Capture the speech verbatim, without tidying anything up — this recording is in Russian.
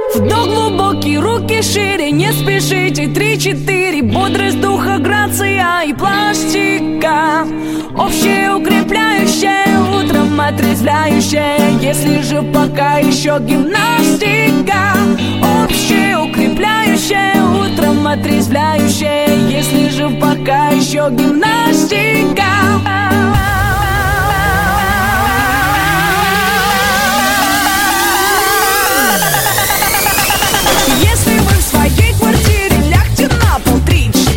Вдох глубокий, руки шире, не спешите. Три-четыре, бодрость духа, грация и пластика. Общее укрепляющее, утром отрезвляющее. Если же пока еще гимнастика. Общее укрепляющее, утром отрезвляющее. Если же пока еще гимнастика.